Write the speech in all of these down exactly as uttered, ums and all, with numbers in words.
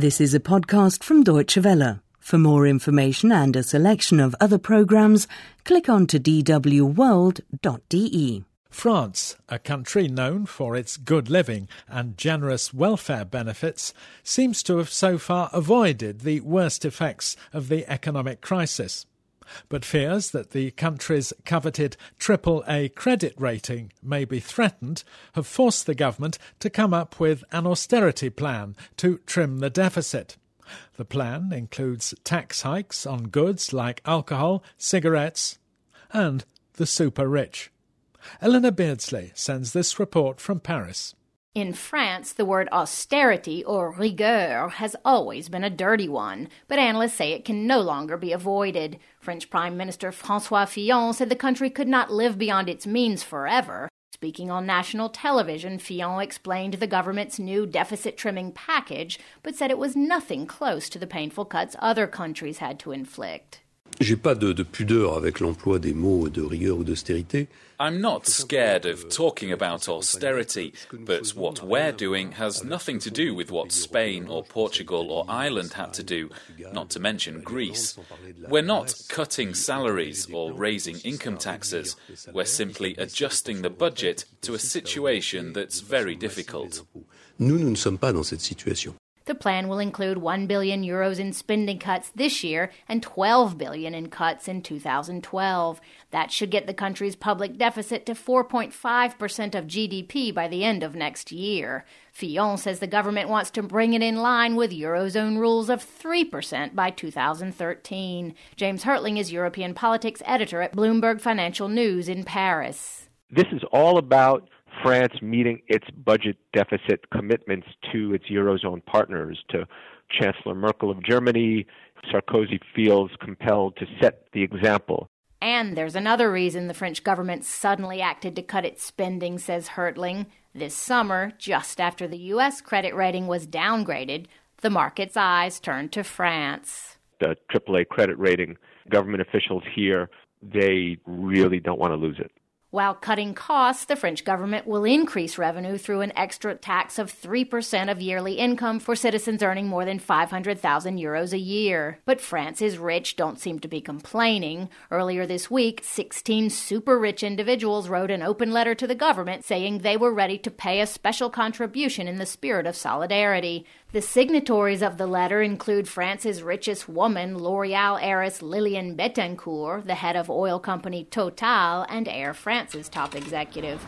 This is a podcast from Deutsche Welle. For more information and a selection of other programmes, click on to d w world dot d e. France, a country known for its good living and generous welfare benefits, seems to have so far avoided the worst effects of the economic crisis. But fears that the country's coveted triple A credit rating may be threatened have forced the government to come up with an austerity plan to trim the deficit. The plan includes tax hikes on goods like alcohol, cigarettes and the super-rich. Eleanor Beardsley sends this report from Paris. In France, the word austerity, or rigueur, has always been a dirty one, but analysts say it can no longer be avoided. French Prime Minister François Fillon said the country could not live beyond its means forever. Speaking on national television, Fillon explained the government's new deficit-trimming package, but said it was nothing close to the painful cuts other countries had to inflict. J'ai pas de, de pudeur avec l'emploi des mots de rigueur ou d'austérité. I'm not scared of talking about austerity, but what we're doing has nothing to do with what Spain or Portugal or Ireland had to do, not to mention Greece. We're not cutting salaries or raising income taxes. We're simply adjusting the budget to a situation that's very difficult. Nous, nous ne sommes pas dans cette situation. The plan will include one billion euros in spending cuts this year and twelve billion in cuts in two thousand twelve. That should get the country's public deficit to four point five percent of G D P by the end of next year. Fillon says the government wants to bring it in line with Eurozone rules of three percent by two thousand thirteen. James Hertling is European politics editor at Bloomberg Financial News in Paris. This is all about France meeting its budget deficit commitments to its Eurozone partners, to Chancellor Merkel of Germany. Sarkozy feels compelled to set the example. And there's another reason the French government suddenly acted to cut its spending, says Hertling. This summer, just after the U S credit rating was downgraded, the market's eyes turned to France. The triple A credit rating, government officials here, they really don't want to lose it. While cutting costs, the French government will increase revenue through an extra tax of three percent of yearly income for citizens earning more than five hundred thousand euros a year. But France's rich don't seem to be complaining. Earlier this week, sixteen super-rich individuals wrote an open letter to the government saying they were ready to pay a special contribution in the spirit of solidarity. The signatories of the letter include France's richest woman, L'Oréal heiress Liliane Bettencourt, the head of oil company Total, and Air France's top executive.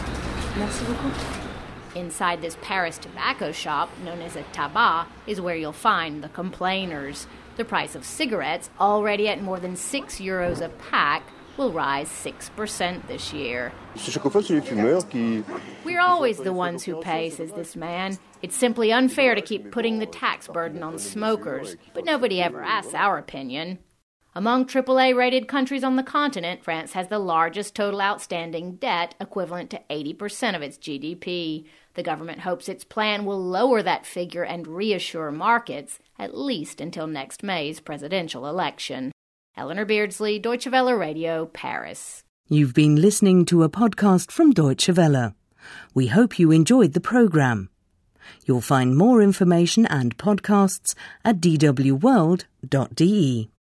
Merci beaucoup. Inside this Paris tobacco shop, known as a tabac, is where you'll find the complainers. The price of cigarettes, already at more than six euros a pack, will rise six percent this year. We're always the ones who pay, says this man. It's simply unfair to keep putting the tax burden on smokers, but nobody ever asks our opinion. Among triple A rated countries on the continent, France has the largest total outstanding debt, equivalent to eighty percent of its G D P. The government hopes its plan will lower that figure and reassure markets, at least until next May's presidential election. Eleanor Beardsley, Deutsche Welle Radio, Paris. You've been listening to a podcast from Deutsche Welle. We hope you enjoyed the programme. You'll find more information and podcasts at d w world dot d e.